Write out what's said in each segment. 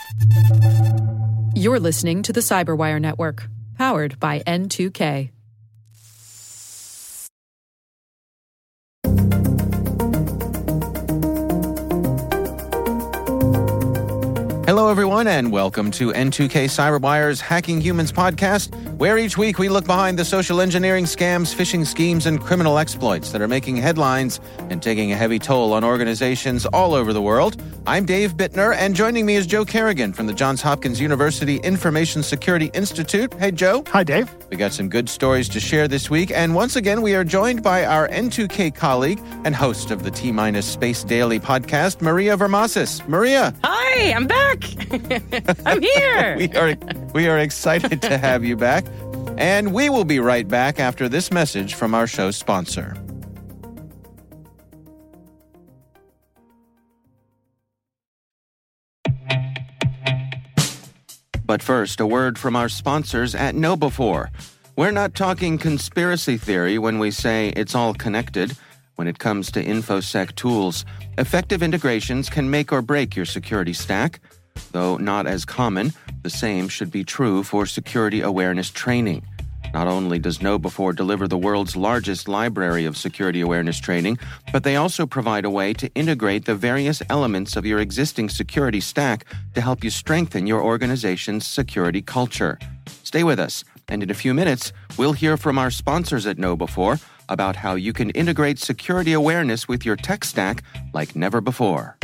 You're listening to the Cyberwire Network, powered by N2K. Hello, everyone, and welcome to N2K Cyberwire's Hacking Humans podcast, where each week we look behind the social engineering scams, phishing schemes, and criminal exploits that are making headlines and taking a heavy toll on organizations all over the world. I'm Dave Bittner, and joining me is Joe Kerrigan from the Johns Hopkins University Information Security Institute. Hey, Joe. Hi, Dave. We got some good stories to share this week, and once again, we are joined by our N2K colleague and host of the T-Minus Space Daily podcast, Maria Vermasis. Maria. Hi, I'm back. I'm here. We are excited to have you back, and we will be right back after this message from our show's sponsor. But first, a word from our sponsors at KnowBe4. We're not talking conspiracy theory when we say it's all connected. When it comes to InfoSec tools, effective integrations can make or break your security stack. Though not as common, the same should be true for security awareness training. Not only does KnowBe4 deliver the world's largest library of security awareness training, but they also provide a way to integrate the various elements of your existing security stack to help you strengthen your organization's security culture. Stay with us, and in a few minutes, we'll hear from our sponsors at KnowBe4 about how you can integrate security awareness with your tech stack like never before.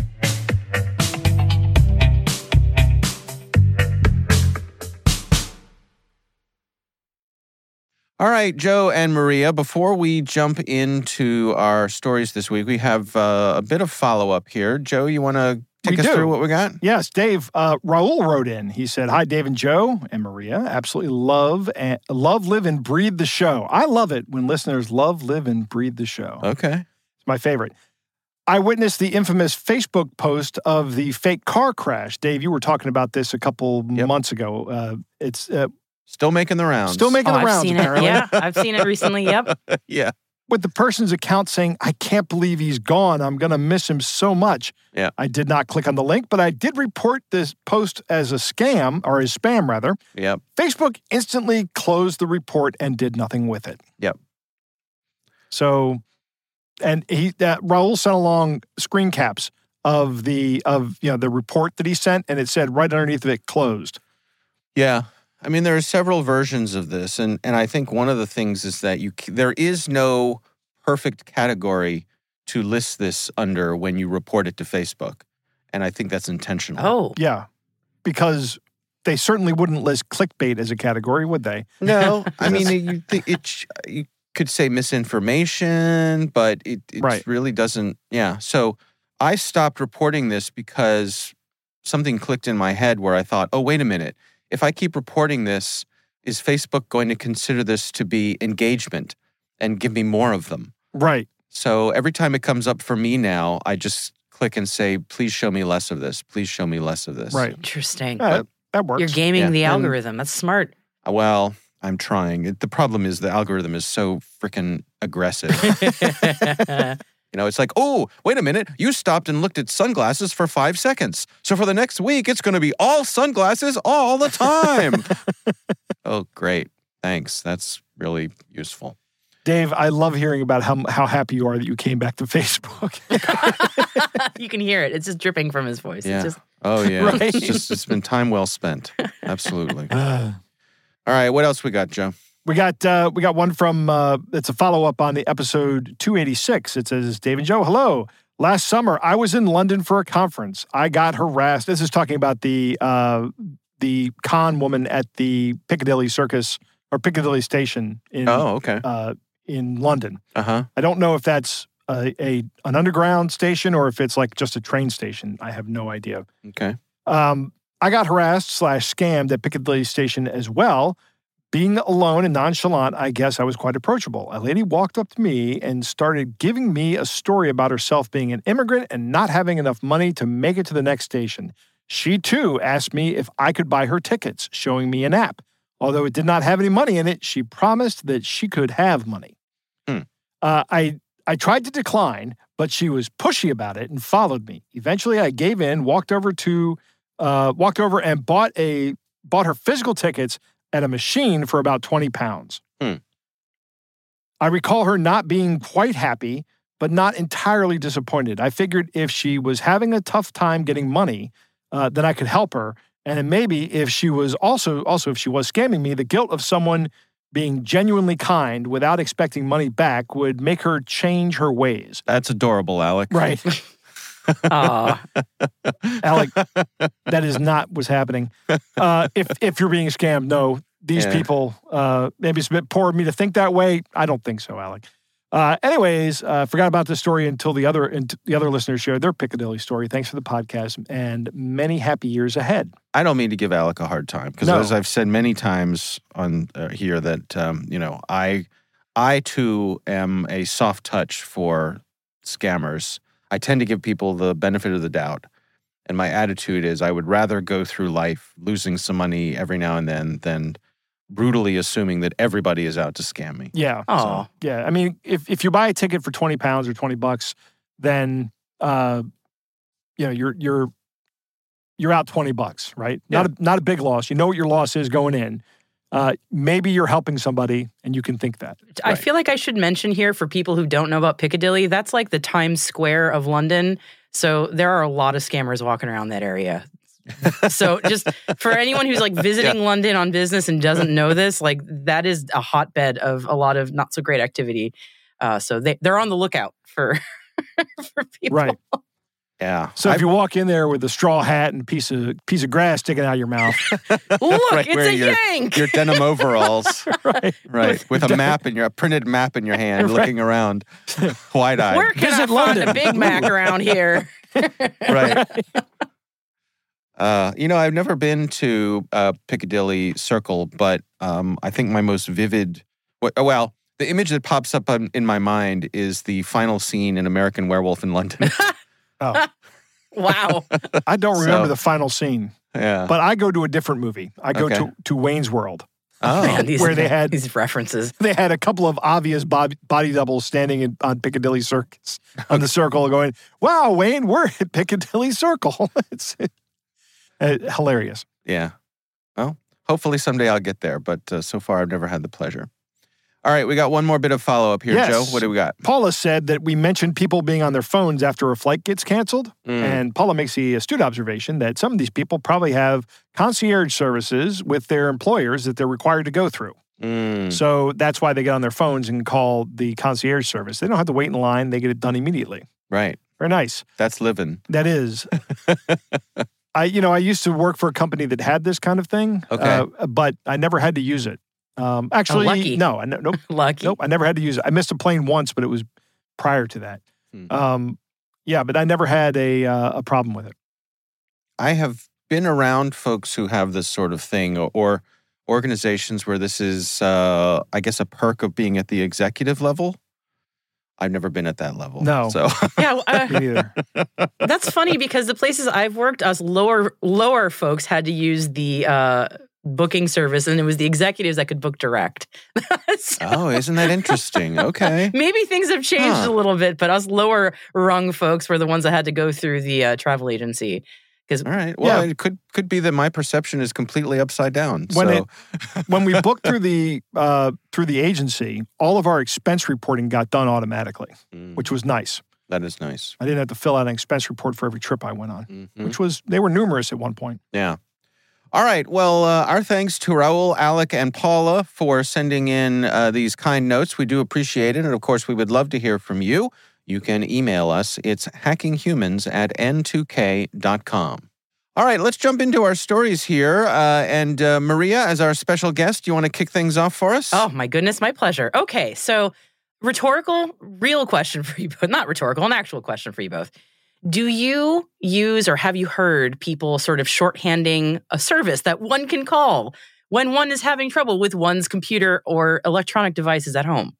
All right, Joe and Maria, before we jump into our stories this week, we have a bit of follow-up here. Joe, you want to take us through what we got? Yes, Dave. Raul wrote in. He said, "Hi, Dave and Joe and Maria. Absolutely love, live, and breathe the show. I love it when listeners love, live, and breathe the show." Okay. It's my favorite. I witnessed the infamous Facebook post of the fake car crash. Dave, you were talking about this a couple months ago. It's... Still making the rounds. I've seen apparently. it. Yeah, I've seen it recently. Yep. Yeah. With the person's account saying, "I can't believe he's gone. I'm going to miss him so much." Yeah. I did not click on the link, but I did report this post as a scam, or as spam, rather. Yep. Facebook instantly closed the report and did nothing with it. Yep. So, and Raul sent along screen caps of the report that he sent, and it said right underneath of it, "closed." Yeah. I mean, there are several versions of this, and I think one of the things is that there is no perfect category to list this under when you report it to Facebook, and I think that's intentional. Oh. Yeah, because they certainly wouldn't list clickbait as a category, would they? No, I mean, you could say misinformation, but it Right. really doesn't. Yeah, so I stopped reporting this because something clicked in my head where I thought, oh, wait a minute. If I keep reporting this, is Facebook going to consider this to be engagement and give me more of them? Right. So every time it comes up for me now, I just click and say, please show me less of this. Please show me less of this. Right. Interesting. That works. You're gaming the and- algorithm. That's smart. Well, I'm trying. The problem is the algorithm is so freaking aggressive. It's like, oh, wait a minute. You stopped and looked at sunglasses for 5 seconds. So for the next week, it's going to be all sunglasses all the time. Oh, great. Thanks. That's really useful. Dave, I love hearing about how happy you are that you came back to Facebook. You can hear it. It's just dripping from his voice. Yeah. It's just, Oh, yeah. Right. It's been time well spent. Absolutely. All right. What else we got, Joe? We got one from, it's a follow-up on the episode 286. It says, "Dave and Joe, hello. Last summer, I was in London for a conference. I got harassed." This is talking about the con woman at the Piccadilly Circus, or Piccadilly Station in London. Uh-huh. I don't know if that's an underground station or if it's like just a train station. I have no idea. Okay. I got harassed / scammed at Piccadilly Station as well. Being alone and nonchalant, I guess I was quite approachable. A lady walked up to me and started giving me a story about herself being an immigrant and not having enough money to make it to the next station. She, too, asked me if I could buy her tickets, showing me an app. Although it did not have any money in it, she promised that she could have money. I tried to decline, but she was pushy about it and followed me. Eventually, I gave in, walked over to walked over and bought her physical tickets at a machine for about 20 pounds. I recall her not being quite happy, but not entirely disappointed. I figured if she was having a tough time getting money, then I could help her. And then maybe if she was also if she was scamming me, the guilt of someone being genuinely kind without expecting money back would make her change her ways. That's adorable, Alec. Right. Aw. Alec, that is not what's happening. If you're being scammed, no. These people, maybe it's a bit poor of me to think that way. I don't think so, Alec. Anyways, forgot about this story until the other listeners shared their Piccadilly story. Thanks for the podcast and many happy years ahead. I don't mean to give Alec a hard time because as I've said many times on here that, I too am a soft touch for scammers. I tend to give people the benefit of the doubt. And my attitude is I would rather go through life losing some money every now and then than brutally assuming that everybody is out to scam me. Yeah. Oh. Yeah. I mean, if you buy a ticket for 20 pounds or $20, then you're out $20, right? Yeah. Not a big loss. You know what your loss is going in. Maybe you're helping somebody and you can think that. I feel like I should mention here for people who don't know about Piccadilly, that's like the Times Square of London. So there are a lot of scammers walking around that area. So just for anyone who's like visiting London on business and doesn't know this, like that is a hotbed of a lot of not so great activity. So they're on the lookout for people. Right. Yeah. So if you walk in there with a straw hat and piece of grass sticking out of your mouth, Look, Right, it's wearing a yank. your denim overalls, right, with a printed map in your hand, looking around, wide-eyed. Where can Visit I find London. a Big Mac around here? Right. I've never been to Piccadilly Circle, but I think my most vivid, the image that pops up in my mind is the final scene in American Werewolf in London. oh, Wow. I don't remember So- the final scene, Yeah. but I go to a different movie. I go Okay. to Wayne's World. Oh. Man, where they had- these references. They had a couple of obvious body doubles standing on Piccadilly Circus on the circle going, wow, Wayne, we're at Piccadilly Circle. It's hilarious. Yeah. Well, hopefully someday I'll get there, but so far I've never had the pleasure. All right, we got one more bit of follow-up here, Yes. Joe. What do we got? Paula said that we mentioned people being on their phones after a flight gets canceled. And Paula makes the astute observation that some of these people probably have concierge services with their employers that they're required to go through. So that's why they get on their phones and call the concierge service. They don't have to wait in line. They get it done immediately. Right. Very nice. That's living. That is. I used to work for a company that had this kind of thing. Okay. But I never had to use it. Actually, lucky. no. Nope. Lucky. Nope, I never had to use it. I missed a plane once, but it was prior to that. But I never had a problem with it. I have been around folks who have this sort of thing or organizations where this is, I guess, a perk of being at the executive level. I've never been at that level. No. So, Yeah, Me neither. that's funny because the places I've worked, us lower folks had to use the booking service, and it was the executives that could book direct. So isn't that interesting? Okay. maybe things have changed a little bit, but us lower rung folks were the ones that had to go through the travel agency. Because All right. Well, it could be that my perception is completely upside down. When we booked through the agency, all of our expense reporting got done automatically, which was nice. That is nice. I didn't have to fill out an expense report for every trip I went on, Mhm. they were numerous at one point. Yeah. All right. Well, our thanks to Raul, Alec, and Paula for sending in these kind notes. We do appreciate it. And of course, we would love to hear from you. You can email us. It's hackinghumans@n2k.com. All right, let's jump into our stories here. And Maria, as our special guest, do you want to kick things off for us? oh my goodness, my pleasure. Okay, so real question for you both. Not rhetorical, an actual question for you both. Do you use or have you heard people sort of shorthanding a service that one can call when one is having trouble with one's computer or electronic devices at home?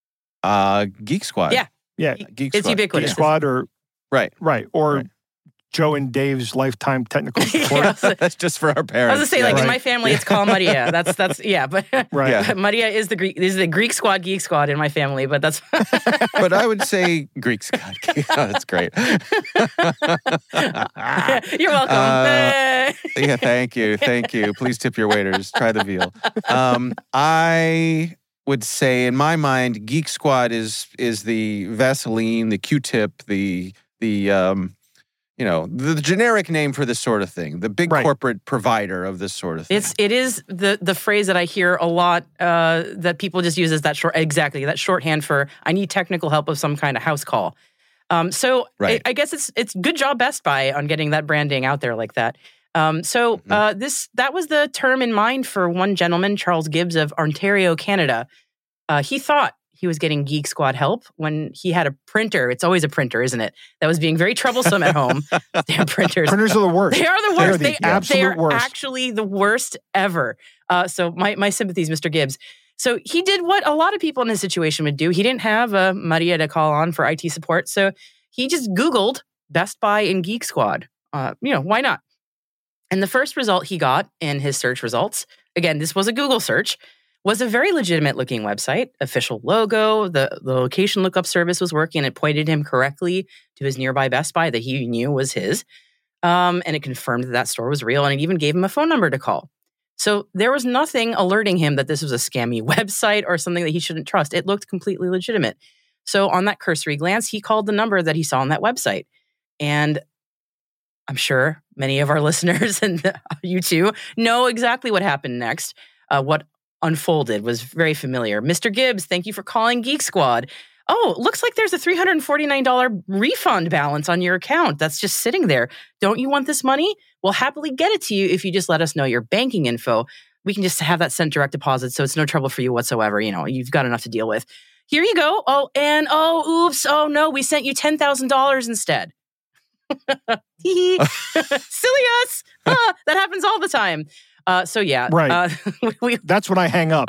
Geek Squad. Yeah. Yeah, Geek It's Squad. ubiquitous. Geek Squad or Right. or Right. Joe and Dave's lifetime technical support. That's just for our parents. I was gonna say, like in my family, it's called Maria. That's yeah, but Right. Yeah. Maria is the Greek squad, geek squad in my family. But that's But I would say Greek Scott. That's great. You're welcome. Yeah, thank you. Please tip your waiters. Try the veal. I would say, in my mind, Geek Squad is the Vaseline, the Q-tip, the generic name for this sort of thing. The big corporate provider of this sort of thing. It is the phrase that I hear a lot that people just use as that shorthand for I need technical help of some kind of house call. I guess it's good job Best Buy on getting that branding out there like that. That was the term in mind for one gentleman, Charles Gibbs of Ontario, Canada. He thought he was getting Geek Squad help when he had a printer. It's always a printer, isn't it? That was being very troublesome at home. Damn printers. Printers are the worst. They are the worst. They are the absolute worst. Actually the worst ever. So my sympathies, Mr. Gibbs. So he did what a lot of people in this situation would do. He didn't have a Maria to call on for IT support. So he just Googled Best Buy and Geek Squad. Why not? And the first result he got in his search results, again, this was a Google search, was a very legitimate looking website, official logo, the location lookup service was working, and it pointed him correctly to his nearby Best Buy that he knew was his. And it confirmed that store was real, and it even gave him a phone number to call. So there was nothing alerting him that this was a scammy website or something that he shouldn't trust. It looked completely legitimate. So on that cursory glance, he called the number that he saw on that website. And I'm sure many of our listeners and you too know exactly what happened next. What unfolded was very familiar. Mr. Gibbs, thank you for calling Geek Squad. Oh, looks like there's a $349 refund balance on your account that's just sitting there. Don't you want this money? We'll happily get it to you if you just let us know your banking info. We can just have that sent direct deposit, so it's no trouble for you whatsoever. You've got enough to deal with. Here you go. Oh, and oops. Oh, no, we sent you $10,000 instead. Silly us. That happens all the time. Right. That's when I hang up.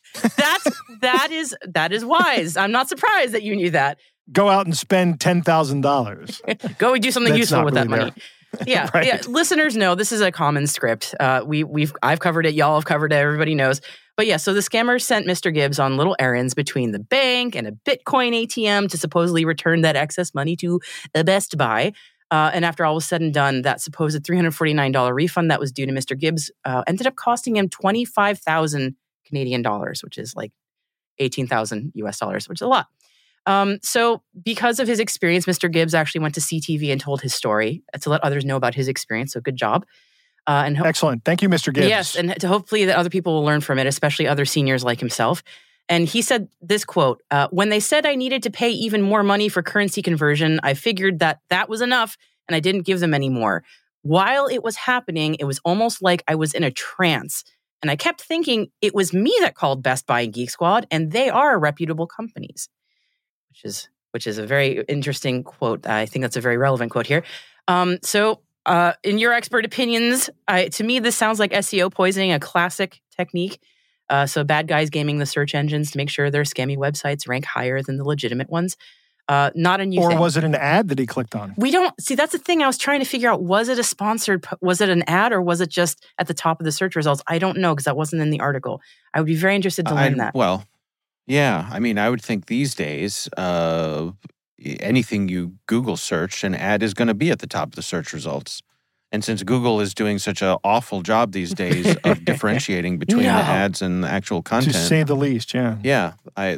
That is wise. I'm not surprised that you knew that. Go out and spend $10,000. Go do something useful with that money. Yeah, Right. yeah. Listeners know this is a common script. I've covered it. Y'all have covered it. Everybody knows. But yeah, so the scammers sent Mr. Gibbs on little errands between the bank and a Bitcoin ATM to supposedly return that excess money to a Best Buy. And after all was said and done, that supposed $349 refund that was due to Mr. Gibbs ended up costing him 25,000 Canadian dollars, which is like 18,000 US dollars, which is a lot. So because of his experience, Mr. Gibbs actually went to CTV and told his story to let others know about his experience. So good job. Excellent. Thank you, Mr. Gibbs. Yes, and to hopefully that other people will learn from it, especially other seniors like himself. And he said this quote, when they said I needed to pay even more money for currency conversion, I figured that was enough and I didn't give them any more. While it was happening, it was almost like I was in a trance. And I kept thinking it was me that called Best Buy and Geek Squad, and they are reputable companies, which is a very interesting quote. I think that's a very relevant quote here. In your expert opinions, to me, this sounds like SEO poisoning, a classic technique. So bad guys gaming the search engines to make sure their scammy websites rank higher than the legitimate ones. Not a new thing. Or was it an ad that he clicked on? We don't see. That's the thing I was trying to figure out. Was it a sponsored? Was it an ad, or was it just at the top of the search results? I don't know because that wasn't in the article. I would be very interested to learn that. Well, yeah. I mean, I would think these days, anything you Google search, an ad is going to be at the top of the search results. And since Google is doing such an awful job these days of differentiating between the ads and the actual content, to say the least, yeah. Yeah,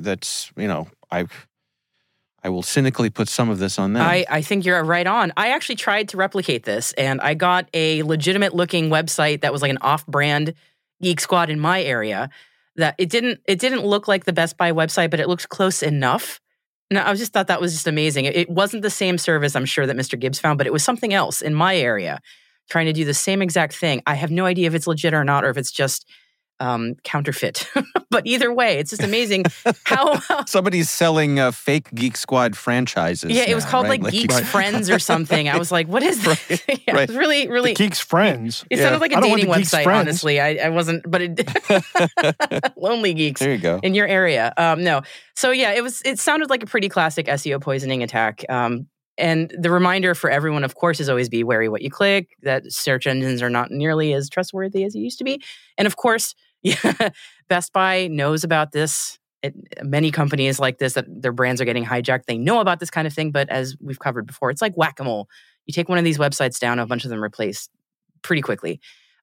I will cynically put some of this on them. I think you're right on. I actually tried to replicate this, and I got a legitimate-looking website that was like an off-brand Geek Squad in my area. That it didn't look like the Best Buy website, but it looked close enough. And I just thought that was just amazing. It wasn't the same service, I'm sure, that Mr. Gibbs found, but it was something else in my area, trying to do the same exact thing. I have no idea if it's legit or not, or if it's just counterfeit. But either way, it's just amazing how somebody's selling fake Geek Squad franchises. Yeah, it was called like Geeks Friends or something. I was like, what is this? It was really, really. The Geeks Friends. It sounded like a dating website, honestly. I wasn't, but it Lonely Geeks. There you go. In your area. No. So yeah, it sounded like a pretty classic SEO poisoning attack. And the reminder for everyone, of course, is always be wary what you click, that search engines are not nearly as trustworthy as they used to be. And of course, Best Buy knows about this. Many companies like this, that their brands are getting hijacked, they know about this kind of thing. But as we've covered before, it's like whack-a-mole. You take one of these websites down, a bunch of them replaced pretty quickly.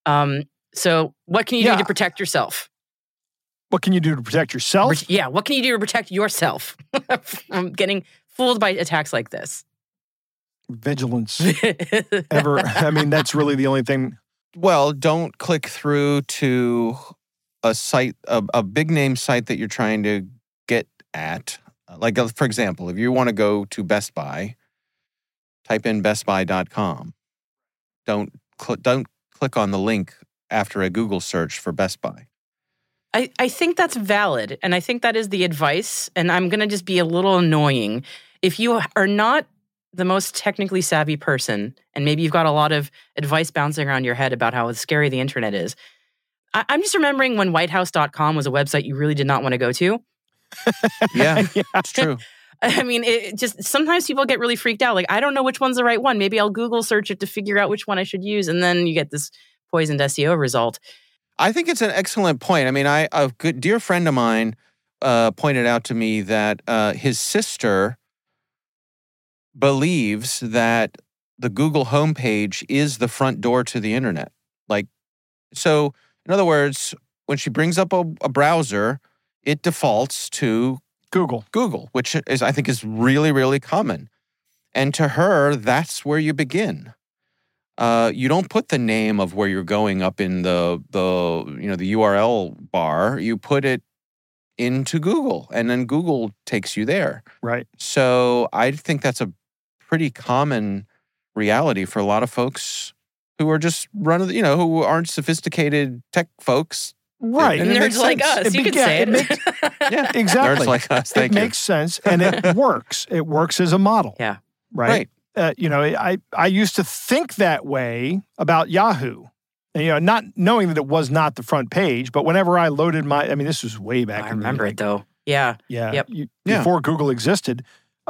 So what can you do to protect yourself? What can you do to protect yourself? What can you do to protect yourself from getting fooled by attacks like this? Vigilance. I mean, that's really the only thing. Well, don't click through to a site, a big name site that you're trying to get at. Like, for example, if you want to go to Best Buy, type in bestbuy.com. Don't click on the link after a Google search for Best Buy. I think that's valid, and I think that is the advice, and I'm going to just be a little annoying. If you are not the most technically savvy person, and maybe you've got a lot of advice bouncing around your head about how scary the internet is, I'm just remembering when whitehouse.com was a website you really did not want to go to. Yeah, it's true. I mean, sometimes people get really freaked out. Like, I don't know which one's the right one. Maybe I'll Google search it to figure out which one I should use, and then you get this poisoned SEO result. I think it's an excellent point. I mean, a good dear friend of mine pointed out to me that his sister believes that the Google homepage is the front door to the internet. Like, so in other words, when she brings up a browser, it defaults to Google, which I think is really, really common. And to her, that's where you begin. You don't put the name of where you're going up in the URL bar. You put it into Google, and then Google takes you there. Right. So I think that's a pretty common reality for a lot of folks who are just who aren't sophisticated tech folks. Right. And nerds like us. You could say it. Yeah, exactly. Nerds like us. Thank you. It makes sense, and it works. It works as a model. Yeah. Right. I used to think that way about Yahoo. And, not knowing that it was not the front page, but whenever I loaded this was way back. I remember it though. Yeah. Yeah. Yep. Before Google existed,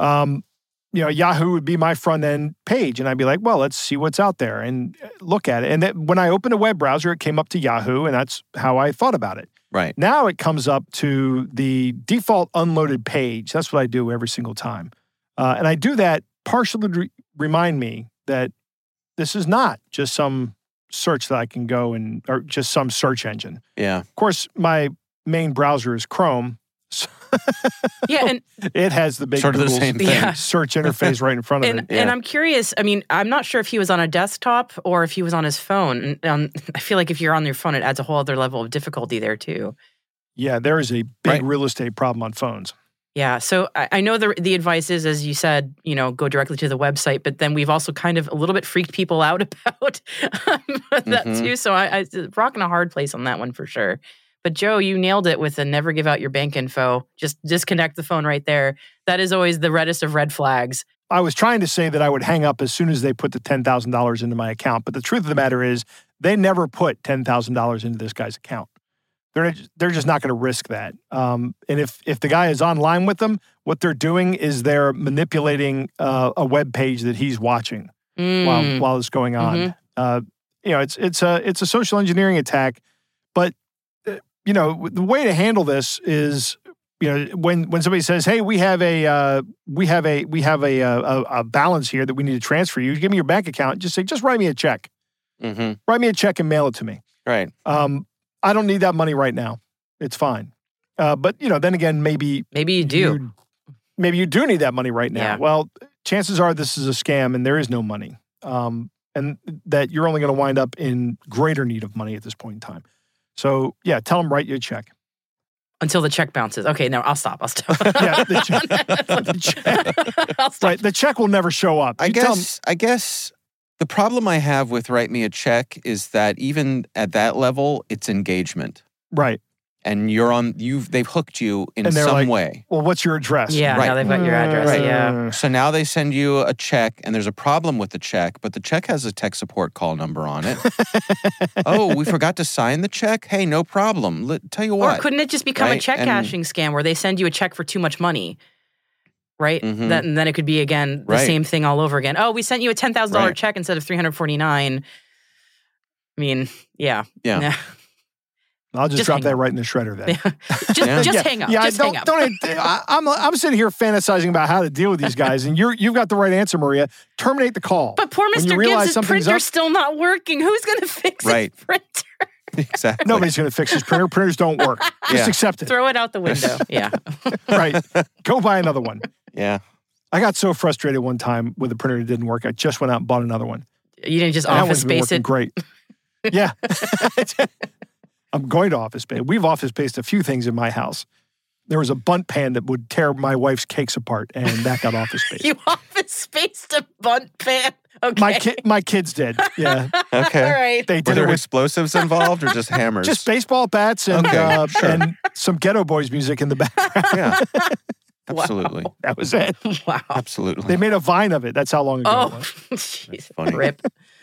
Yahoo would be my front end page. And I'd be like, well, let's see what's out there and look at it. And then when I opened a web browser, it came up to Yahoo, and that's how I thought about it. Right. Now it comes up to the default unloaded page. That's what I do every single time. And I do that partially to remind me that this is not just some search that I can go or just some search engine. Yeah. Of course, my main browser is Chrome. So yeah, and it has the big sort of the Google same thing. Search interface right in front of it. And I'm curious, I mean, I'm not sure if he was on a desktop or if he was on his phone. I feel like if you're on your phone, it adds a whole other level of difficulty there too. Yeah, there is a big real estate problem on phones. Yeah, so I know the advice is, as you said, go directly to the website, but then we've also kind of a little bit freaked people out about that too. So I rocking a hard place on that one for sure. But Joe, you nailed it with the never give out your bank info. Just disconnect the phone right there. That is always the reddest of red flags. I was trying to say that I would hang up as soon as they put the $10,000 into my account, but the truth of the matter is they never put $10,000 into this guy's account. They're just not going to risk that. And if the guy is online with them, what they're doing is they're manipulating a web page that he's watching while it's going on. It's a social engineering attack. But the way to handle this is when somebody says, "Hey, we have a balance here that we need to transfer you. Give me your bank account." Just say, "Just write me a check. Write me a check and mail it to me." Right. I don't need that money right now. It's fine. But, then again, maybe you do. Maybe you do need that money right now. Yeah. Well, chances are this is a scam and there is no money. And that you're only going to wind up in greater need of money at this point in time. So, yeah, tell them write you a check. Until the check bounces. Okay, no, I'll stop. Yeah, the check. I'll stop. Right, the check will never show up. I guess the problem I have with write me a check is that even at that level, it's engagement. Right. And they've hooked you in some way. Well, what's your address? Yeah, right. Now they've got your address. Right. Yeah. So now they send you a check, and there's a problem with the check, but the check has a tech support call number on it. Oh, we forgot to sign the check? Hey, no problem. Tell you what. Or couldn't it just become a check cashing scam where they send you a check for too much money? right? Mhm. And then it could be, again, the Right. same thing all over again. Oh, we sent you a $10,000 Right. check instead of $349. I mean, yeah. Yeah. I'll just Just drop hang that up. right in the shredder then. Just hang up. Yeah, Just hang up. I'm sitting here fantasizing about how to deal with these guys, and you've got the right answer, Maria. Terminate the call. But poor When you Mr. realize Gibbs' something's printer's up- still not working. Who's going to fix Right. his printer? Exactly. Nobody's going to fix his printer. Printers don't work. Just Yeah. accept it. Throw it out the window. Yeah. Right. Go buy another one. Yeah. I got so frustrated one time with a printer that didn't work. I just went out and bought another one. You didn't just And that office one's been space working it. great. Yeah. I'm going to office space. We've office spaced a few things in my house. There was a bunt pan that would tear my wife's cakes apart, and that got office space. You office spaced a bunt pan. Okay. My kids did. Yeah. Okay. All right. They Were did it there with explosives involved or just hammers? just baseball bats and, Okay, sure. and some Ghetto Boys music in the background. Yeah. Absolutely. That was it. Wow. Absolutely. They made a vine of it. That's how long ago it Oh, was. jeez. funny. Rip.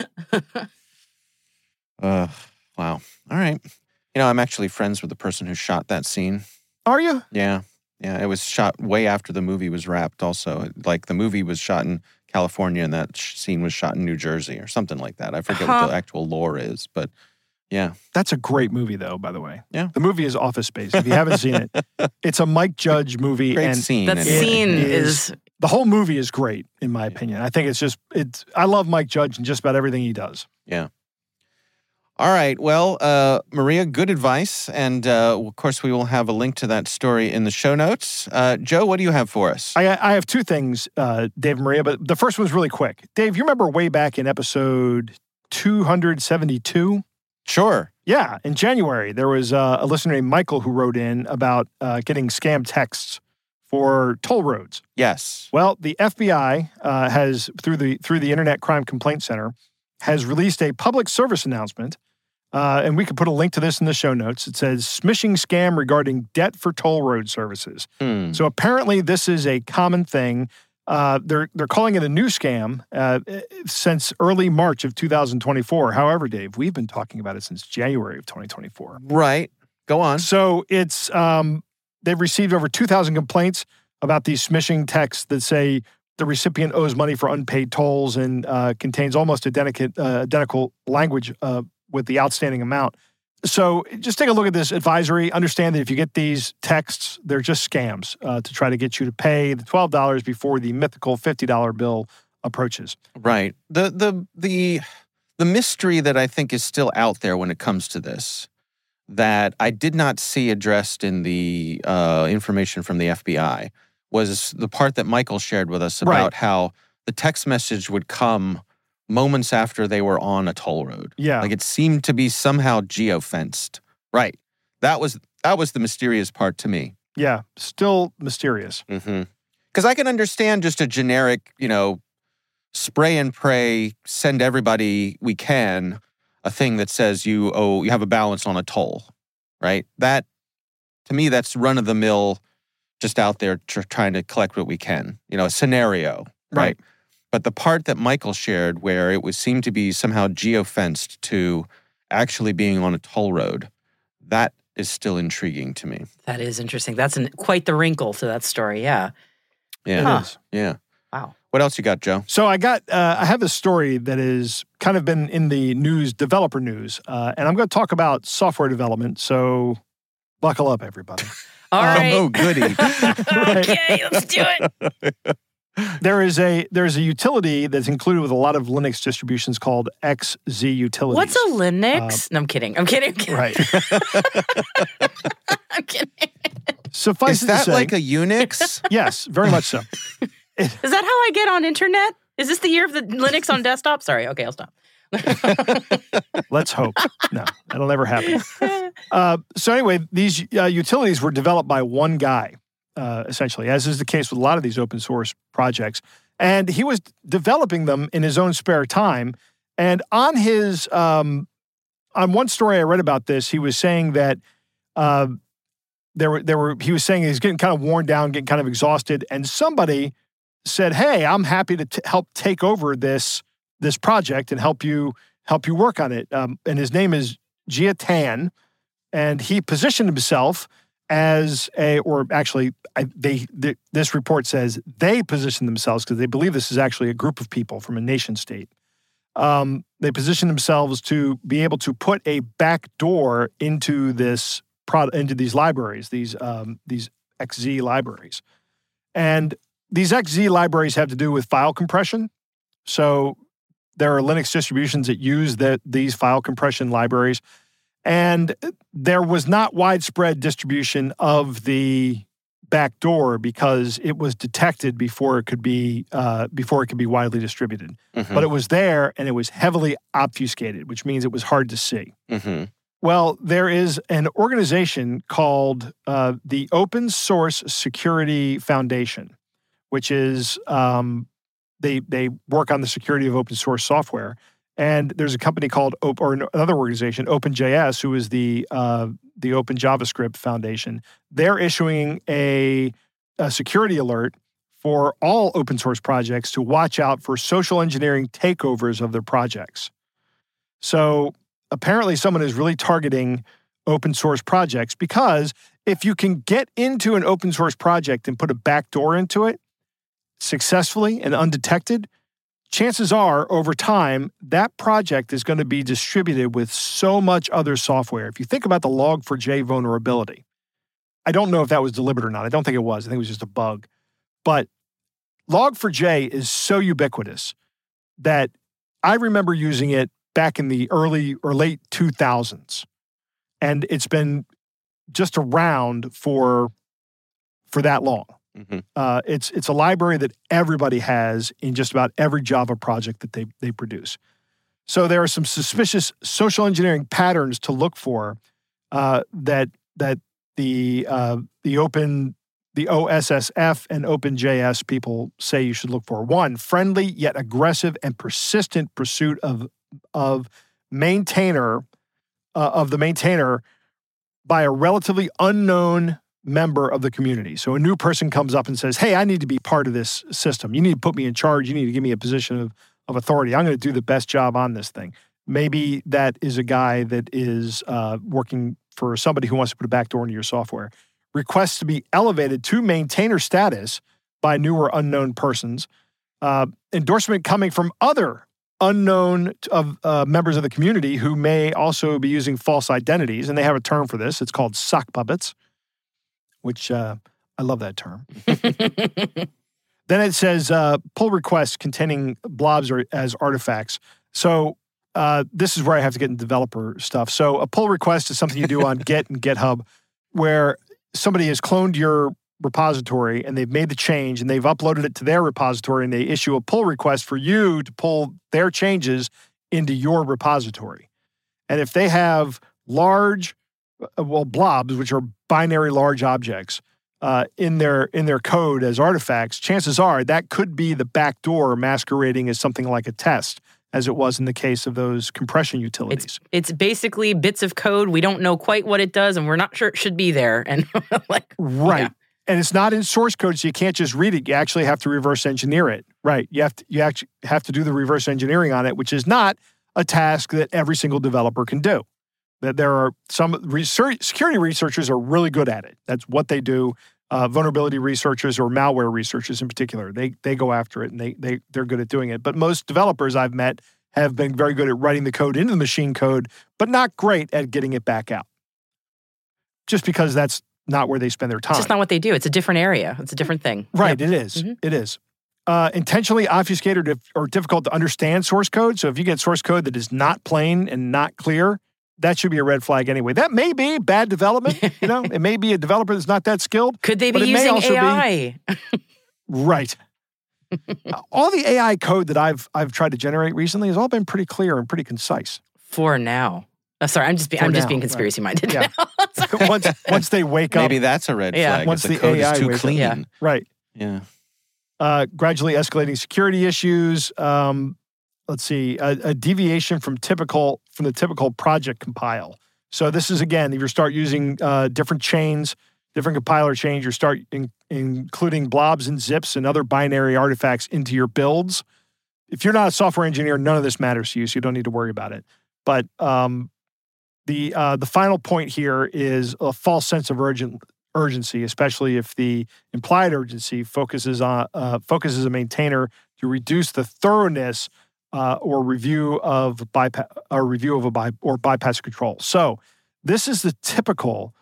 Wow. All right. You know, I'm actually friends with the person who shot that scene. Are you? Yeah. Yeah. It was shot way after the movie was wrapped, also. Like the movie was shot in California and that scene was shot in New Jersey or something like that. I forget what the actual lore is, but yeah. That's a great movie, though, by the way. Yeah. The movie is Office Space. If you haven't seen it, it's a Mike Judge movie. Great and scene. That anyway. scene is- is the whole movie is great, in my opinion. I think I love Mike Judge and just about everything he does. Yeah. All right. Well, Maria, good advice. And of course, we will have a link to that story in the show notes. Joe, what do you have for us? I have two things, Dave and Maria, but the first one's really quick. Dave, you remember way back in episode 272? Sure. Yeah, in January, there was a listener named Michael who wrote in about getting scam texts for toll roads. Yes. Well, the FBI has, through the Internet Crime Complaint Center, has released a public service announcement, and we could put a link to this in the show notes. It says, smishing scam regarding debt for toll road services. So apparently this is a common thing. They're calling it a new scam since early March of 2024. However, Dave, we've been talking about it since January of 2024. Right. Go on. So it's they've received over 2,000 complaints about these smishing texts that say the recipient owes money for unpaid tolls and contains almost identical language with the outstanding amount. So just take a look at this advisory. Understand that if you get these texts, they're just scams to try to get you to pay the $12 before the mythical $50 bill approaches. Right. The mystery that I think is still out there when it comes to this, that I did not see addressed in the information from the FBI, was the part that Michael shared with us about Right. how the text message would come moments after they were on a toll road. Yeah. Like it seemed to be somehow geofenced. Right. That was the mysterious part to me. Yeah. Still mysterious. Mm-hmm. Because I can understand just a generic, spray and pray, send everybody we can a thing that says you have a balance on a toll, right? That, to me, that's run of the mill, just out there trying to collect what we can. A scenario, right? But the part that Michael shared, where it seemed to be somehow geofenced to actually being on a toll road, that is still intriguing to me. That is interesting. That's quite the wrinkle to that story. Yeah. Yeah, It is. yeah. Wow. What else you got, Joe? So I have a story that has kind of been in the news, developer news, and I'm going to talk about software development. So buckle up, everybody. All right. Oh, goody. Okay, let's do it. There's a utility that's included with a lot of Linux distributions called XZ Utilities. What's a Linux? No, I'm kidding. I'm kidding. Right. I'm kidding. Suffice Is it that to say, like a Unix? yes, very much so. Is that how I get on internet? Is this the year of the Linux on desktop? Sorry. Okay, I'll stop. Let's hope. No, that'll never happen. So anyway, these utilities were developed by one guy, essentially, as is the case with a lot of these open source projects. And he was developing them in his own spare time. And on his, on one story I read about this, he was saying that he was saying he's getting kind of worn down, getting kind of exhausted. And somebody said, "Hey, I'm happy to help take over this project and help you work on it." And his name is Jia Tan, and he positioned himself this report says they position themselves, because they believe this is actually a group of people from a nation state. They position themselves to be able to put a back door into these libraries, these XZ libraries. And these XZ libraries have to do with file compression. So there are Linux distributions that use these file compression libraries. And there was not widespread distribution of the backdoor because it was detected before it could be widely distributed. Mm-hmm. But it was there, and it was heavily obfuscated, which means it was hard to see. Mm-hmm. Well, there is an organization called the Open Source Security Foundation, which is they work on the security of open source software. And there's a company called, or another organization, OpenJS, who is the Open JavaScript Foundation. They're issuing a security alert for all open source projects to watch out for social engineering takeovers of their projects. So apparently someone is really targeting open source projects, because if you can get into an open source project and put a backdoor into it successfully and undetected, chances are, over time, that project is going to be distributed with so much other software. If you think about the Log4j vulnerability, I don't know if that was deliberate or not. I don't think it was. I think it was just a bug. But Log4j is so ubiquitous that I remember using it back in the early or late 2000s. And it's been just around for that long. Mm-hmm. It's a library that everybody has in just about every Java project that they produce. So there are some suspicious social engineering patterns to look for that the OSSF and OpenJS people say you should look for. One, friendly yet aggressive and persistent pursuit of the maintainer by a relatively unknown member of the community. So a new person comes up and says, hey, I need to be part of this system. You need to put me in charge. You need to give me a position of authority. I'm going to do the best job on this thing. Maybe that is a guy that is working for somebody who wants to put a backdoor into your software. Requests to be elevated to maintainer status by new or unknown persons. Endorsement coming from other unknown members of the community who may also be using false identities. And they have a term for this. It's called sock puppets, which I love that term. Then it says pull requests containing blobs as artifacts. So this is where I have to get into developer stuff. So a pull request is something you do on Git and GitHub, where somebody has cloned your repository and they've made the change and they've uploaded it to their repository, and they issue a pull request for you to pull their changes into your repository. And if they have large, blobs, which are binary large objects, in their code as artifacts, chances are that could be the backdoor masquerading as something like a test, as it was in the case of those compression utilities. It's basically bits of code. We don't know quite what it does, and we're not sure it should be there. And right. Yeah. And it's not in source code, so you can't just read it. You actually have to reverse engineer it. Right. You actually have to do the reverse engineering on it, which is not a task that every single developer can do. That there are some security researchers are really good at it. That's what they do. Vulnerability researchers or malware researchers in particular, they go after it, and they're good at doing it. But most developers I've met have been very good at writing the code into the machine code, but not great at getting it back out. Just because that's not where they spend their time. It's just not what they do. It's a different area. It's a different thing. Right, Yep. It is. Mm-hmm. It is. Intentionally obfuscated or difficult to understand source code. So if you get source code that is not plain and not clear, that should be a red flag anyway. That may be bad development. It may be a developer that's not that skilled. Could they be using AI? Right. All the AI code that I've tried to generate recently has all been pretty clear and pretty concise. For now. Sorry, I'm just being conspiracy minded. Yeah. Now. once they wake up. Maybe that's a red flag. Once if the code AI is too wakes up. clean. Yeah. Right. Yeah. Gradually escalating security issues. Let's see, a deviation from the typical project compile. So this is, again, if you start using different chains, different compiler chains, you start including blobs and zips and other binary artifacts into your builds. If you're not a software engineer, none of this matters to you, so you don't need to worry about it. But the final point here is a false sense of urgency, especially if the implied urgency focuses a maintainer to reduce the thoroughness or review of bypass control. So this is the typical,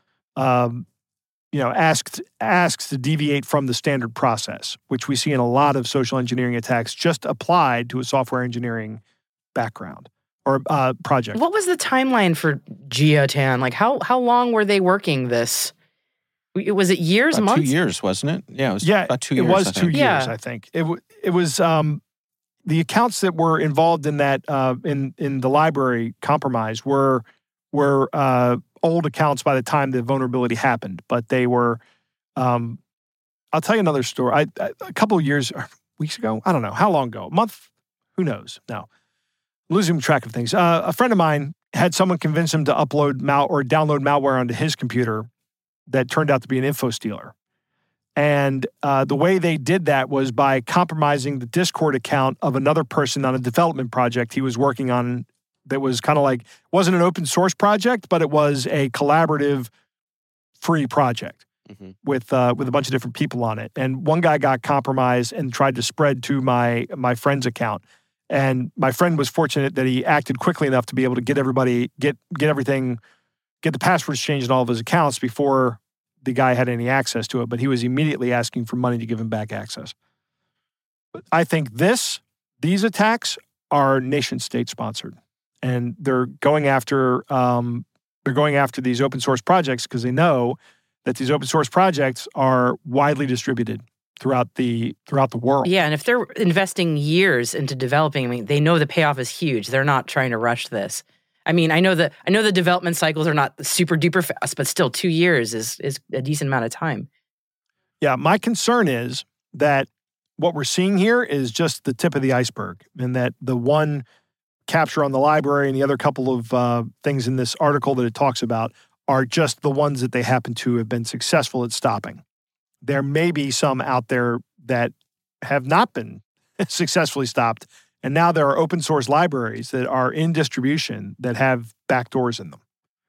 asks to deviate from the standard process, which we see in a lot of social engineering attacks, just applied to a software engineering background or project. What was the timeline for Geotan? Like, how long were they working this? Was it years, about months? 2 years, wasn't it? Yeah, it was about 2 years. It was 2 years, I think. It was the accounts that were involved in that in the library compromise were old accounts by the time the vulnerability happened, but they were. I'll tell you another story. A couple of years, or weeks ago, I don't know how long ago, a month, who knows? No, losing track of things. A friend of mine had someone convince him to upload or download malware onto his computer that turned out to be an info stealer. And the way they did that was by compromising the Discord account of another person on a development project he was working on that was kind of like, wasn't an open source project, but it was a collaborative free project with a bunch of different people on it. And one guy got compromised and tried to spread to my friend's account. And my friend was fortunate that he acted quickly enough to be able to get the passwords changed in all of his accounts before the guy had any access to it, but he was immediately asking for money to give him back access. I think these attacks are nation-state sponsored, and they're going after these open source projects because they know that these open source projects are widely distributed throughout the world. Yeah, and if they're investing years into developing, they know the payoff is huge. They're not trying to rush this. I know the development cycles are not super duper fast, but still 2 years is a decent amount of time. Yeah, my concern is that what we're seeing here is just the tip of the iceberg, and that the one capture on the library and the other couple of things in this article that it talks about are just the ones that they happen to have been successful at stopping. There may be some out there that have not been successfully stopped. And now there are open source libraries that are in distribution that have backdoors in them.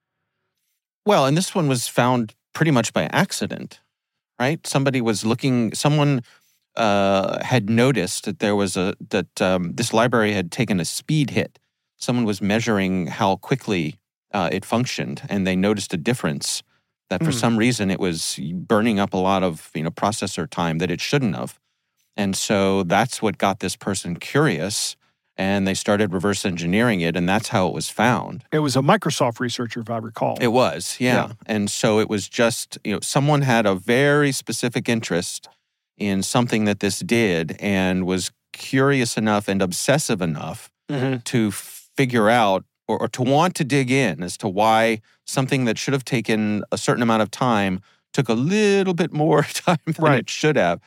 Well, and this one was found pretty much by accident, right? Someone had noticed that there was this library had taken a speed hit. Someone was measuring how quickly it functioned, and they noticed a difference that for some reason it was burning up a lot of processor time that it shouldn't have. And so that's what got this person curious, and they started reverse engineering it, and that's how it was found. It was a Microsoft researcher, if I recall. It was, yeah. And so it was just, someone had a very specific interest in something that this did and was curious enough and obsessive enough to figure out or to want to dig in as to why something that should have taken a certain amount of time took a little bit more time than it should have.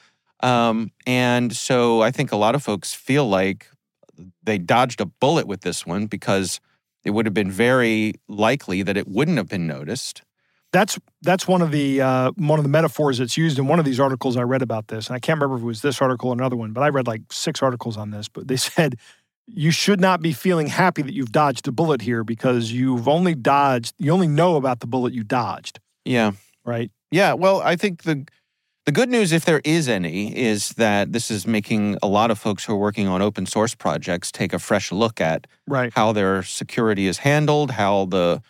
And so I think a lot of folks feel like they dodged a bullet with this one because it would have been very likely that it wouldn't have been noticed. That's one of the metaphors that's used in one of these articles I read about this. And I can't remember if it was this article or another one, but I read like 6 articles on this. But they said you should not be feeling happy that you've dodged a bullet here because you only know about the bullet you dodged. Yeah. Right? Yeah. Well, I think the good news, if there is any, is that this is making a lot of folks who are working on open source projects take a fresh look at how their security is handled, how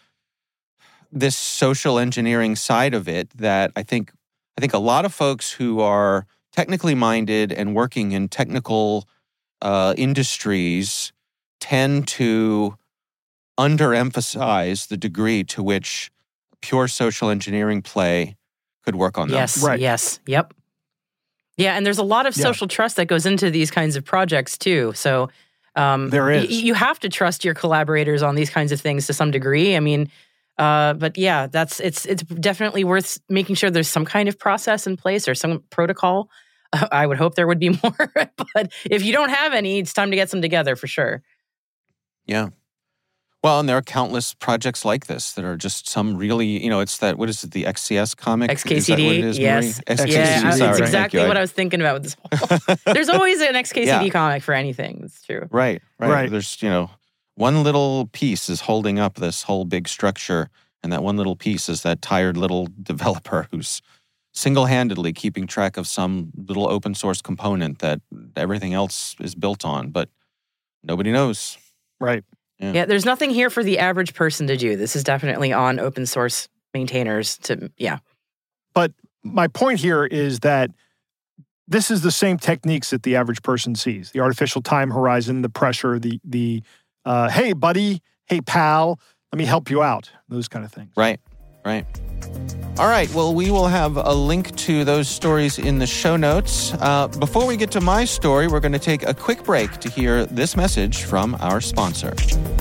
this social engineering side of it. That I think a lot of folks who are technically minded and working in technical industries tend to underemphasize the degree to which pure social engineering play could work on them. Yes, yep. Yeah, and there's a lot of social trust that goes into these kinds of projects too. So there is. You have to trust your collaborators on these kinds of things to some degree. I mean, but yeah, it's definitely worth making sure there's some kind of process in place or some protocol. I would hope there would be more, but if you don't have any, it's time to get some together for sure. Yeah. Well, and there are countless projects like this that are just some really, it's that, what is it, the XCS comic? XKCD, is that what it is, yes. XKCD, yeah, sorry. It's exactly what I was thinking about with this whole. There's always an XKCD comic for anything. It's true. Right. There's, one little piece is holding up this whole big structure, And that one little piece is that tired little developer who's single-handedly keeping track of some little open source component that everything else is built on, but nobody knows. Right. Yeah, there's nothing here for the average person to do. This is definitely on open source maintainers to, But my point here is that this is the same techniques that the average person sees. The artificial time horizon, the pressure, the hey, buddy, hey, pal, let me help you out, those kind of things. Right. All right, well, we will have a link to those stories in the show notes. Before we get to my story, we're going to take a quick break to hear this message from our sponsor.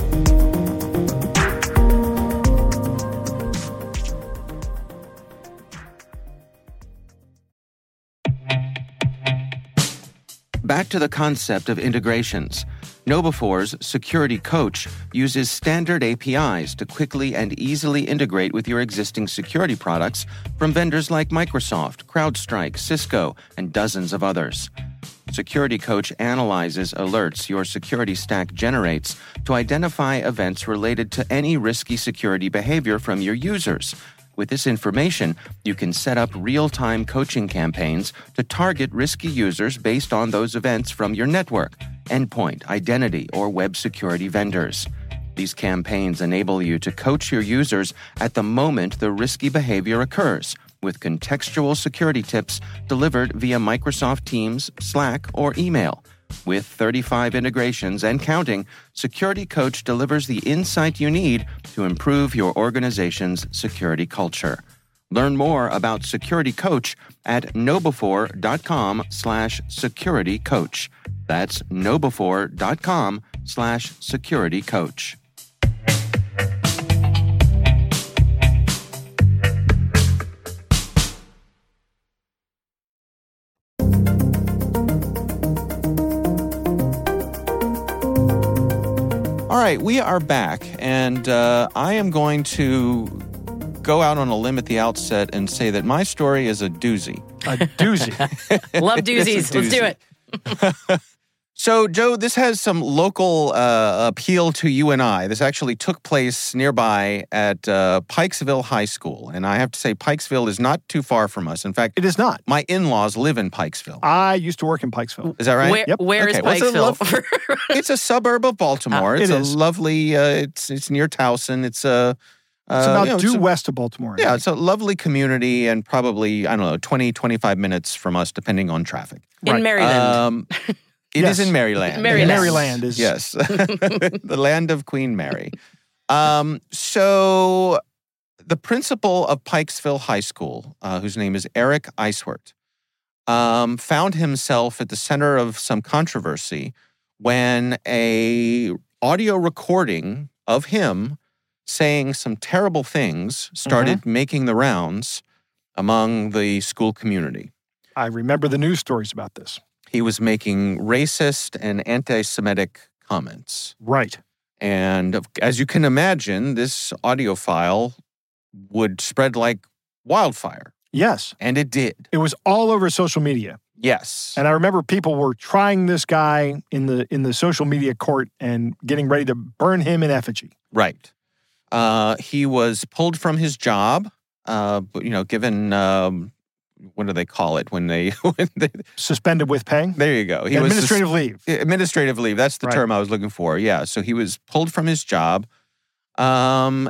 Back to the concept of integrations. KnowBe4's Security Coach uses standard APIs to quickly and easily integrate with your existing security products from vendors like Microsoft, CrowdStrike, Cisco, and dozens of others. Security Coach analyzes alerts your security stack generates to identify events related to any risky security behavior from your users. With this information, you can set up real-time coaching campaigns to target risky users based on those events from your network, endpoint, identity, or web security vendors. These campaigns enable you to coach your users at the moment the risky behavior occurs, with contextual security tips delivered via Microsoft Teams, Slack, or email. With 35 integrations and counting, Security Coach delivers the insight you need to improve your organization's security culture. Learn more about Security Coach at knowbe4.com/securitycoach. That's knowbe4.com/securitycoach. All right, we are back, and I am going to go out on a limb at the outset and say that my story is a doozy. A doozy. love doozies. Let's do it. So, Joe, this has some local appeal to you and I. This actually took place nearby at Pikesville High School. And I have to say, Pikesville is not too far from us. In fact, It is not. my in-laws live in Pikesville. I used to work in Pikesville. Is that right? Where is Okay, well, Pikesville? It's a suburb of Baltimore. It's It a is. lovely, it's near Towson. It's a... It's about due it's a- west of Baltimore. Yeah, it's a lovely community and probably, 20, 25 minutes from us, depending on traffic. In Maryland. It Yes. is in Maryland. Maryland. Maryland is. Yes. The land of Queen Mary. So the principal of Pikesville High School, whose name is Eric Eiswert, found himself at the center of some controversy when a audio recording of him saying some terrible things started making the rounds among the school community. I remember the news stories about this. He was making racist and anti-Semitic comments. Right. And as you can imagine, this audio file would spread like wildfire. Yes. And it did. It was all over social media. Yes. And I remember people were trying this guy in the social media court and getting ready to burn him in effigy. Right. He was pulled from his job, given... what do they call it when they Suspended with pay. there you go. He Administrative leave. Administrative leave. That's the Right. term I was looking for. Yeah. So he was pulled from his job. And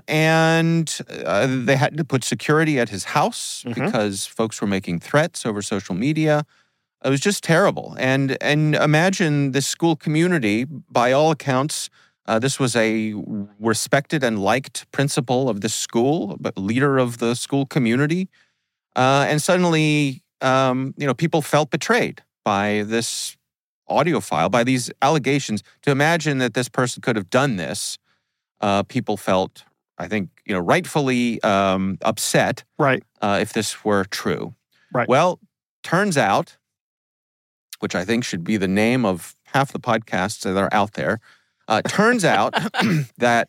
they had to put security at his house because folks were making threats over social media. It was just terrible. And imagine this school community, by all accounts, this was a respected and liked principal of the school, but leader of the school community. And suddenly, people felt betrayed by this audio file, by these allegations. To imagine that this person could have done this, people felt, I think, rightfully upset. Right. If this were true. Right. Well, turns out, which I think should be the name of half the podcasts that are out there, turns out that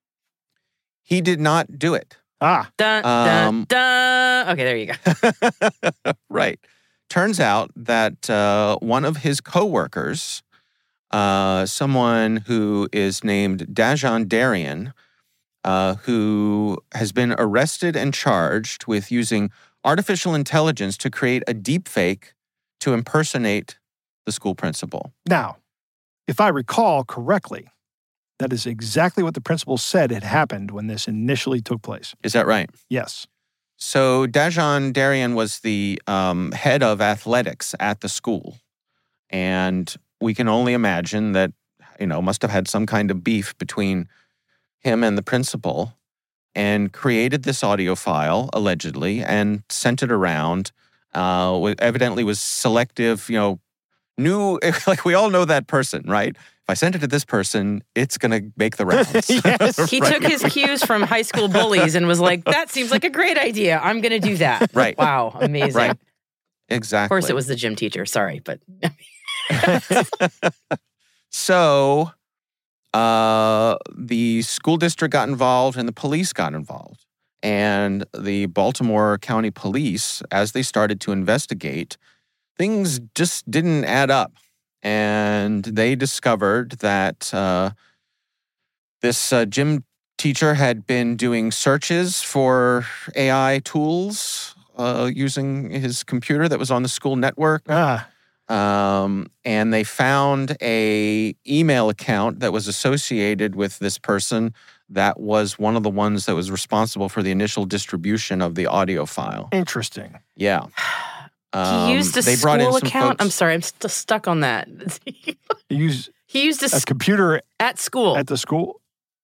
he did not do it. Ah. Dun, dun, dun. Okay, there you go. Right. Turns out that one of his coworkers, someone who is named Dajan Darian, who has been arrested and charged with using artificial intelligence to create a deep fake to impersonate the school principal. Now, if I recall correctly, that is exactly what the principal said had happened when this initially took place. Is that right? Yes. So Dajon Darian was the head of athletics at the school. And we can only imagine that, must have had some kind of beef between him and the principal, and created this audio file, allegedly, and sent it around. Evidently was selective, knew, like we all know that person, right? If I send it to this person, it's going to make the rounds. Yes. He took his cues from high school bullies and was like, that seems like a great idea. I'm going to do that. Right. Wow. Amazing. Right. Exactly. Of course, it was the gym teacher. Sorry, but... So the school district got involved and the police got involved. And the Baltimore County Police, as they started to investigate, things just didn't add up. And they discovered that this gym teacher had been doing searches for AI tools using his computer that was on the school network. And they found a email account that was associated with this person that was one of the ones that was responsible for the initial distribution of the audio file. Interesting. Yeah. He used a school account? I'm sorry, I'm still stuck on that. He used a computer at school. At the school?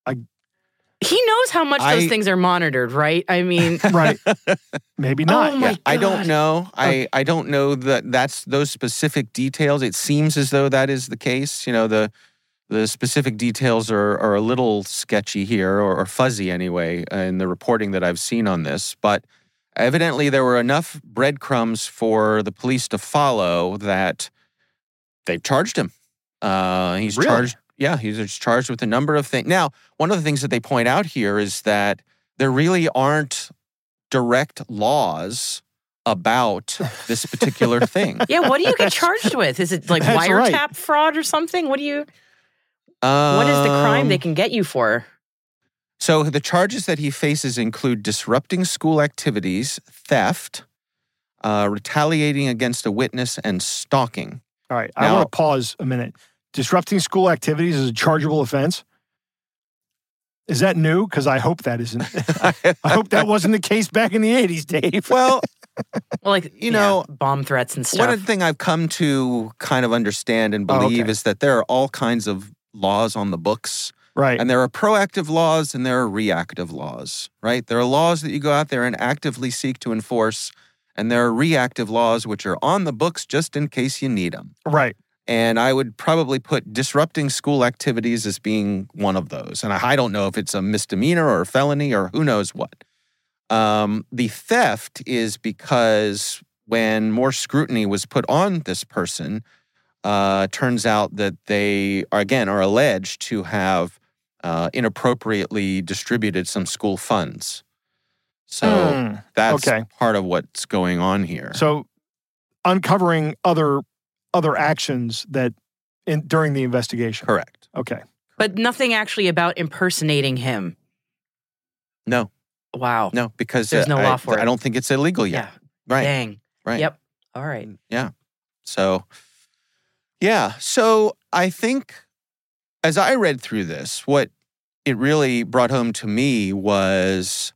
He knows how much those things are monitored, right? I mean... Right. Maybe not. Oh my God. I don't know. I don't know that's those specific details. It seems as though that is the case. The specific details are a little sketchy here, or fuzzy anyway, in the reporting that I've seen on this. But evidently there were enough breadcrumbs for the police to follow that they charged him. He's really? charged. Yeah, he's charged with a number of things. Now, one of the things that they point out here is that there really aren't direct laws about this particular thing. Yeah, what do you get charged with? Is it like wiretap fraud or something? What is the crime they can get you for? So the charges that he faces include disrupting school activities, theft, retaliating against a witness, and stalking. All right, I want to pause a minute. Disrupting school activities is a chargeable offense. Is that new? Because I hope that isn't. I hope that wasn't the case back in the 80s, Dave. Well, bomb threats and stuff. One thing I've come to kind of understand and believe is that there are all kinds of laws on the books. Right. And there are proactive laws and there are reactive laws, right? There are laws that you go out there and actively seek to enforce, and there are reactive laws which are on the books just in case you need them. Right. And I would probably put disrupting school activities as being one of those. And I don't know if it's a misdemeanor or a felony or who knows what. The theft is because when more scrutiny was put on this person, turns out that they, are alleged to have inappropriately distributed some school funds. So that's part of what's going on here. So uncovering other actions that during the investigation. Correct. Okay. But nothing actually about impersonating him. No. Wow. No, because there's no law for it. I don't think it's illegal yet. Yeah. Right. Dang. Right. Yep. All right. Yeah. So I think as I read through this, what it really brought home to me was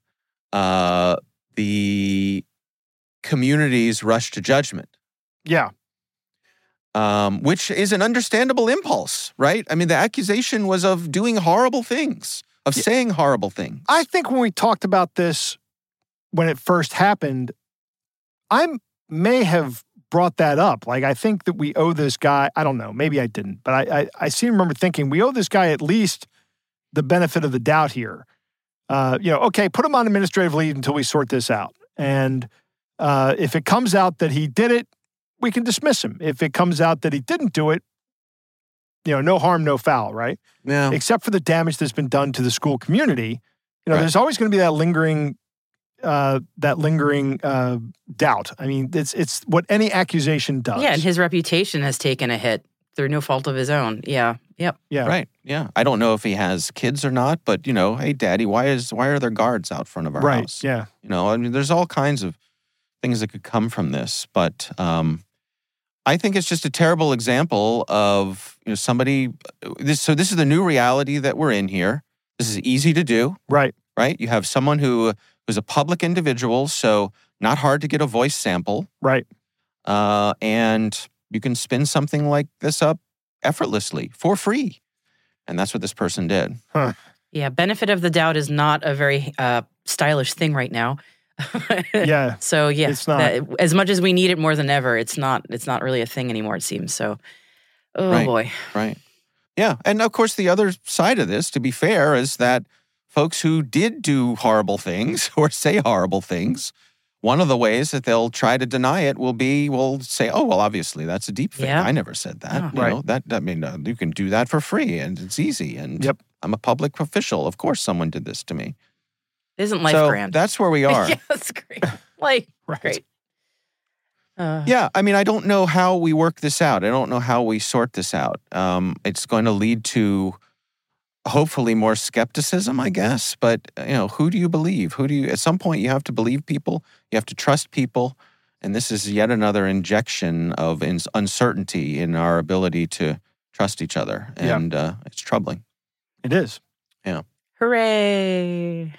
the community's rush to judgment. Yeah. Which is an understandable impulse, right? I mean, the accusation was of doing horrible things, of saying horrible things. I think when we talked about this when it first happened, I may have brought that up. Like, I think that we owe this guy, I don't know, maybe I didn't, but I seem to remember thinking we owe this guy at least the benefit of the doubt here. Put him on administrative leave until we sort this out. And if it comes out that he did it, we can dismiss him. If it comes out that he didn't do it, no harm, no foul, right? Yeah. Except for the damage that's been done to the school community. There's always going to be that lingering doubt. I mean, it's what any accusation does. Yeah, and his reputation has taken a hit through no fault of his own. Yeah. Yep. Yeah. Right. Yeah. I don't know if he has kids or not, but, hey, Daddy, why are there guards out front of our Right. house? Yeah. I mean, there's all kinds of things that could come from this. But I think it's just a terrible example of, somebody. This is the new reality that we're in here. This is easy to do. Right. Right. You have someone who's a public individual, so not hard to get a voice sample. Right. And you can spin something like this up effortlessly for free. And that's what this person did. Huh. Yeah, benefit of the doubt is not a very stylish thing right now. Yeah. So yeah, It's not. as much as we need it more than ever, it's not really a thing anymore, it seems. So, Right. boy. Right. Yeah. And of course, the other side of this, to be fair, is that folks who did do horrible things or say horrible things, one of the ways that they'll try to deny it will say, oh, well, obviously, that's a deep fake. Yeah. I never said that. Oh. Right. You can do that for free and it's easy. And Yep. I'm a public official. Of course, someone did this to me. Isn't life So grand? that's where we are. Yeah, that's great. Like, Right. great. Yeah, I mean, I don't know how we work this out. I don't know how we sort this out. It's going to lead to hopefully more skepticism, I guess. But, who do you believe? At some point, you have to believe people. You have to trust people. And this is yet another injection of uncertainty in our ability to trust each other. And it's troubling. It is. Hooray.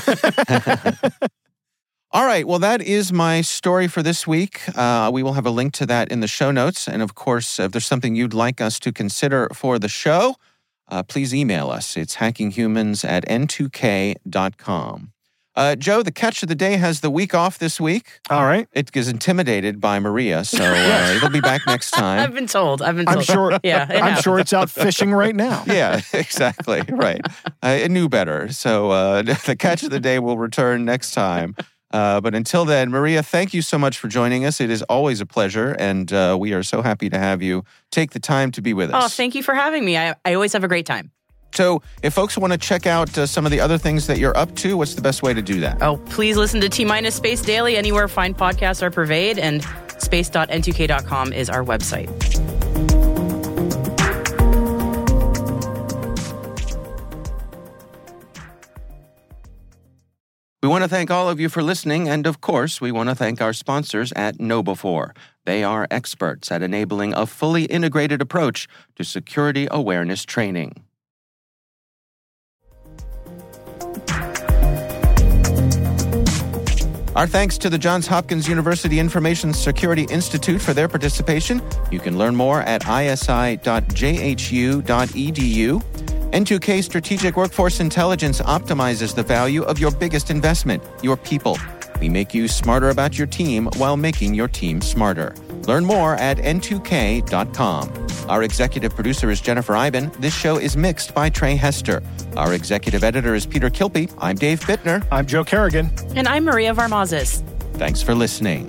All right. Well, that is my story for this week. We will have a link to that in the show notes. And of course, if there's something you'd like us to consider for the show, please email us. It's hackinghumans@n2k.com. Joe, the catch of the day has the week off this week. All right. It is intimidated by Maria, so it'll be back next time. I've been told. I'm sure. Yeah, I'm sure it's out fishing right now. Yeah, exactly. Right. It knew better. So the catch of the day will return next time. But until then, Maria, thank you so much for joining us. It is always a pleasure, and we are so happy to have you take the time to be with us. Oh, thank you for having me. I always have a great time. So if folks want to check out some of the other things that you're up to, what's the best way to do that? Oh, please listen to T-Minus Space Daily anywhere fine podcasts are purveyed, and space.n2k.com is our website. We want to thank all of you for listening, and of course, we want to thank our sponsors at KnowBe4. They are experts at enabling a fully integrated approach to security awareness training. Our thanks to the Johns Hopkins University Information Security Institute for their participation. You can learn more at isi.jhu.edu. N2K Strategic Workforce Intelligence optimizes the value of your biggest investment, your people. We make you smarter about your team while making your team smarter. Learn more at n2k.com. Our executive producer is Jennifer Iben. This show is mixed by Trey Hester. Our executive editor is Peter Kilpie. I'm Dave Bittner. I'm Joe Kerrigan. And I'm Maria Varmazes. Thanks for listening.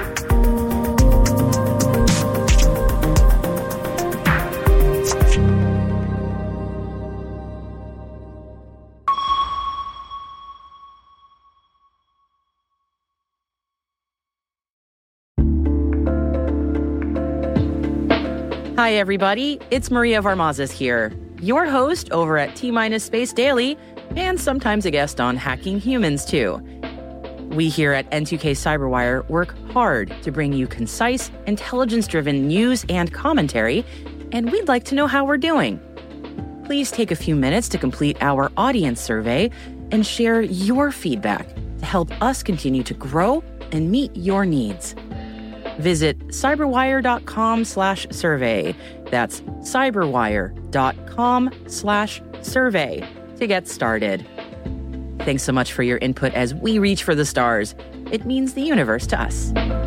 Hi, everybody. It's Maria Varmazes here, your host over at T-Minus Space Daily, and sometimes a guest on Hacking Humans, too. We here at N2K Cyberwire work hard to bring you concise, intelligence-driven news and commentary, and we'd like to know how we're doing. Please take a few minutes to complete our audience survey and share your feedback to help us continue to grow and meet your needs. Visit cyberwire.com/survey. That's cyberwire.com/survey to get started. Thanks so much for your input as we reach for the stars. It means the universe to us.